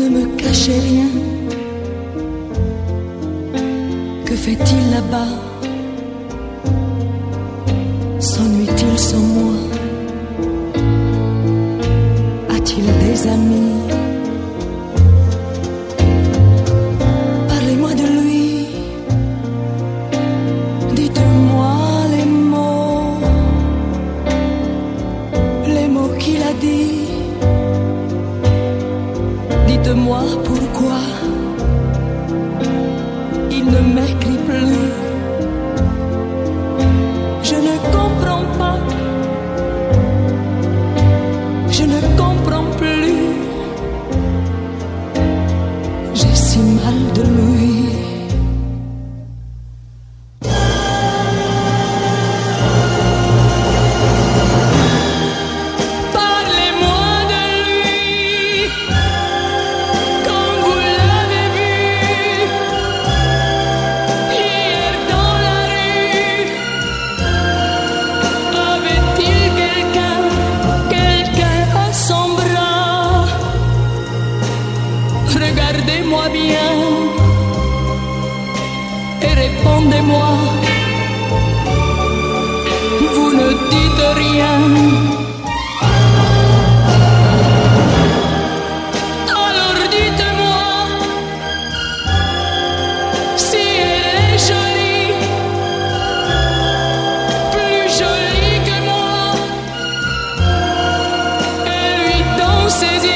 ne me cachez rien. Que fait-il là-bas? S'ennuie-t-il sans moi? A-t-il des amis? Parlez-moi de lui. Dites-moi les mots qu'il a dit. Dites-moi pourquoi il ne m'écrit plus. Je ne comprends pas. Je ne comprends plus. J'ai si mal de lui. Regardez-moi bien et répondez-moi. Vous ne dites rien. Alors dites-moi si elle est jolie, plus jolie que moi. Et lui dans ses yeux